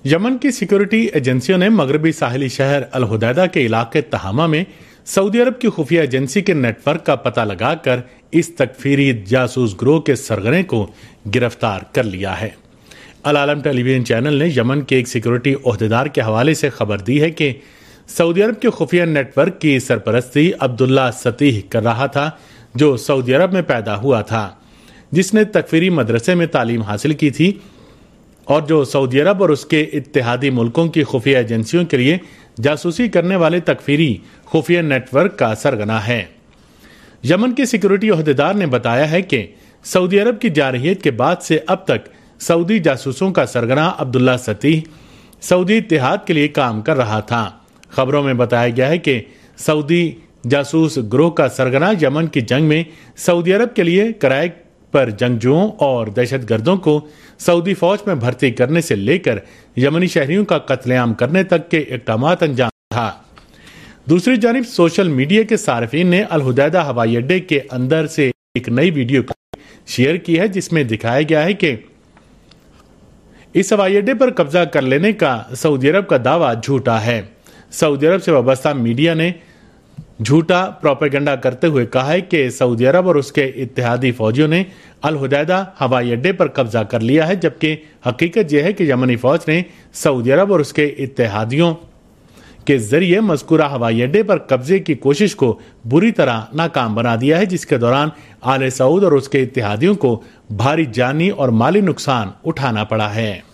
یمن کی سیکورٹی ایجنسیوں نے مغربی ساحلی شہر الحدیدہ کے علاقے تہامہ میں سعودی عرب کی خفیہ ایجنسی کے نیٹ ورک کا پتہ لگا کر اس تکفیری جاسوس گروہ کے سرغنے کو گرفتار کر لیا ہے۔ العالم ٹیلی ویژن چینل نے یمن کے ایک سیکورٹی عہدیدار کے حوالے سے خبر دی ہے کہ سعودی عرب کے خفیہ نیٹ ورک کی سرپرستی عبداللہ ستیح کر رہا تھا، جو سعودی عرب میں پیدا ہوا تھا، جس نے تکفیری مدرسے میں تعلیم حاصل کی تھی اور جو سعودی عرب اور اس کے اتحادی ملکوں کی خفیہ ایجنسیوں کے لیے جاسوسی کرنے والے تکفیری خفیہ نیٹ ورک کا سرغنہ ہے۔ یمن کے سیکورٹی عہدیدار نے بتایا ہے کہ سعودی عرب کی جارحیت کے بعد سے اب تک سعودی جاسوسوں کا سرغنہ عبداللہ ستیح سعودی اتحاد کے لیے کام کر رہا تھا۔ خبروں میں بتایا گیا ہے کہ سعودی جاسوس گروہ کا سرغنہ یمن کی جنگ میں سعودی عرب کے لیے کرائے پر جنگجوؤں اور دہشت گردوں کو سعودی فوج میں بھرتی کرنے سے لے کر یمنی شہریوں کا قتل عام کرنے تک کے اقدامات انجام تھا۔ دوسری جانب سوشل میڈیا کے صارفین نے الحدیدہ ہوائی اڈے کے اندر سے ایک نئی ویڈیو شیئر کی ہے، جس میں دکھایا گیا ہے کہ اس ہوائی اڈے پر قبضہ کر لینے کا سعودی عرب کا دعویٰ جھوٹا ہے۔ سعودی عرب سے وابستہ میڈیا نے جھوٹا پروپیگنڈا کرتے ہوئے کہا ہے کہ سعودی عرب اور اس کے اتحادی فوجیوں نے الحدیدہ ہوائی اڈے پر قبضہ کر لیا ہے، جبکہ حقیقت یہ ہے کہ یمنی فوج نے سعودی عرب اور اس کے اتحادیوں کے ذریعے مذکورہ ہوائی اڈے پر قبضے کی کوشش کو بری طرح ناکام بنا دیا ہے، جس کے دوران آل سعود اور اس کے اتحادیوں کو بھاری جانی اور مالی نقصان اٹھانا پڑا ہے۔